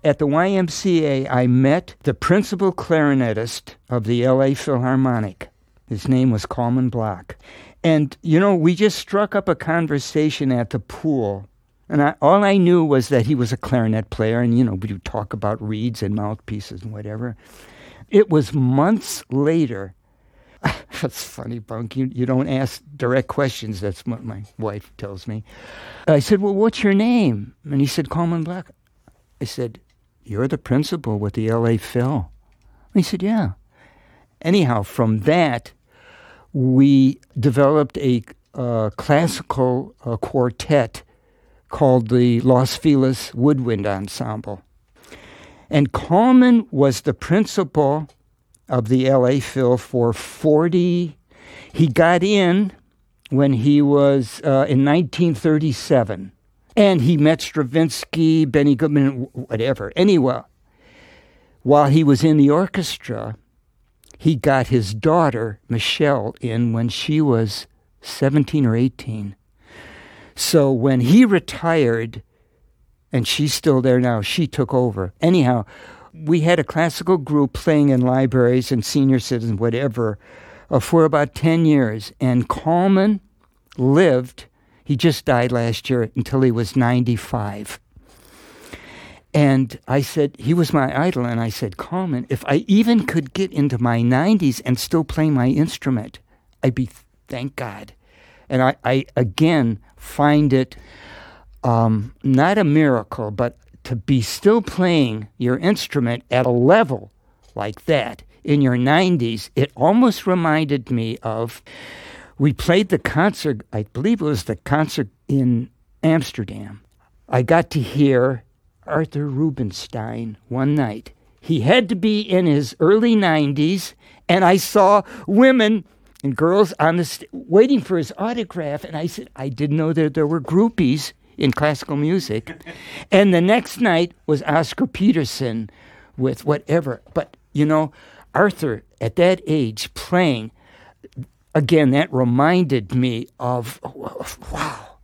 at the YMCA, I met the principal clarinetist of the LA Philharmonic. His name was Coleman Block. And, we just struck up a conversation at the pool. And all I knew was that he was a clarinet player, and, we would talk about reeds and mouthpieces and whatever. It was months later. That's funny, Bunk. You don't ask direct questions. That's what my wife tells me. I said, well, what's your name? And he said, Coleman Block. I said, you're the principal with the LA Phil. He said, yeah. Anyhow, from that, we developed a classical quartet called the Los Feliz Woodwind Ensemble. And Coleman was the principal of the LA Phil for 40. He got in when he was in 1937. And he met Stravinsky, Benny Goodman, whatever. Anyway, while he was in the orchestra, he got his daughter, Michelle, in when she was 17 or 18. So when he retired, and she's still there now, she took over. Anyhow, we had a classical group playing in libraries and senior citizens, whatever, for about 10 years. And Coleman lived, he just died last year, until he was 95. And I said, he was my idol, and I said, Coleman, if I even could get into my 90s and still play my instrument, I'd be, thank God. And I again, find it not a miracle, but to be still playing your instrument at a level like that in your 90s, it almost reminded me of, we played the concert, I believe it was the concert in Amsterdam. I got to hear Arthur Rubinstein one night. He had to be in his early 90s, and I saw women and girls on the waiting for his autograph, and I said, I didn't know that there were groupies in classical music. And the next night was Oscar Peterson with whatever. But, Arthur, at that age, playing, again, that reminded me of, wow,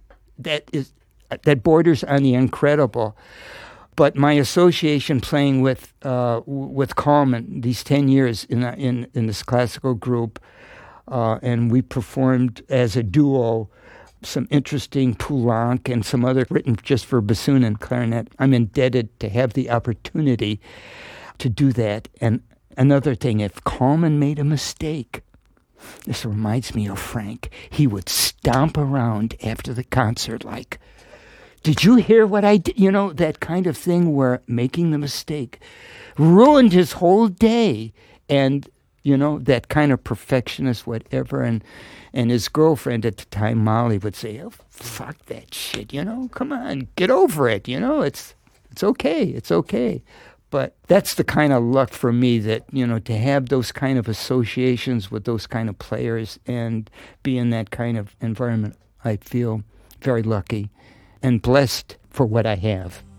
that borders on the incredible. But my association playing with Coleman these 10 years in this classical group, and we performed as a duo some interesting Poulenc and some other written just for bassoon and clarinet. I'm indebted to have the opportunity to do that. And another thing, if Coleman made a mistake, this reminds me of Frank, he would stomp around after the concert like, did you hear what I did? That kind of thing where making the mistake ruined his whole day. And that kind of perfectionist, whatever. And his girlfriend at the time, Molly, would say, oh, fuck that shit, come on, get over it, it's okay, it's okay. But that's the kind of luck for me that, to have those kind of associations with those kind of players and be in that kind of environment, I feel very lucky and blessed for what I have.